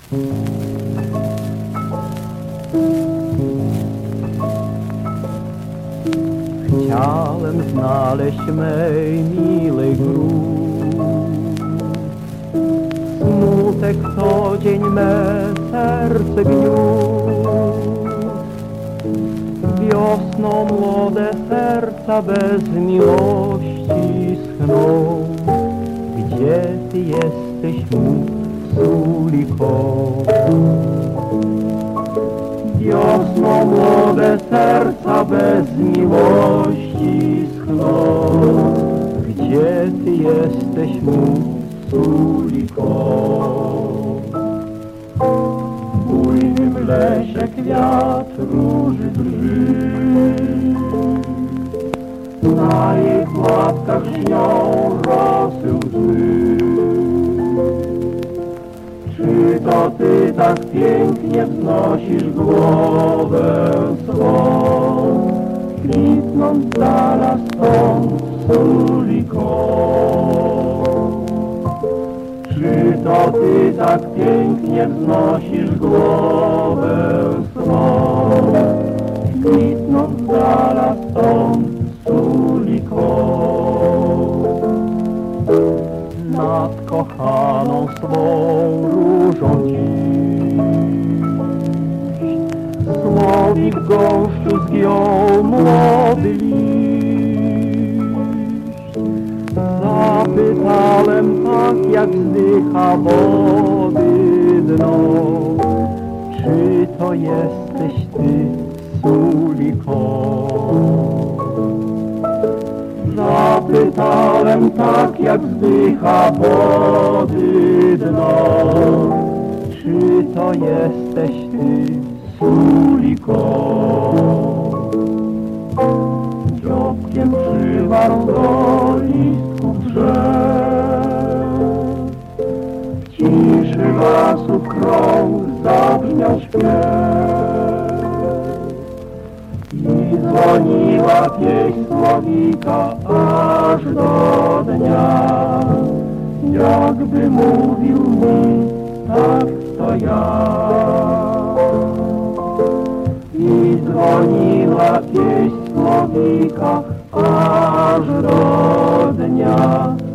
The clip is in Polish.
Chciałem znaleźć mej milej grób. Smutek co dzień me serce gniósł. Wiosną młode serca bez miłości schną. Gdzie ty jesteś mój suliko? Wiosną młode serca bez miłości schną. Gdzie ty jesteś mój suliko? W bujnym lesie kwiat róży drży. Na jej płatkach śnią rosy łzy. Czy to ty tak pięknie wznosisz głowę swą, kwitnąc z dala stąd suliko? Czy to ty tak pięknie wznosisz głowę swą, kwitnąc z dala stąd suliko? Nad kochaną swą różą dziś słowik w gąszczu zgiął młody liść. Zapytałem tak, jak wzdycha wody dno, czy to jesteś ty, suliko? Zapytałem tak, jak wzdycha wody dno, czy to jesteś ty, suliko? Dziobkiem przywarł do listków drzew, w ciszy lasu krąg zabrzmiał śpiew. I dzwoniła pieśń słowika aż do dnia, jakby mówił mi, tak to ja. I dzwoniła pieśń słowika aż do dnia,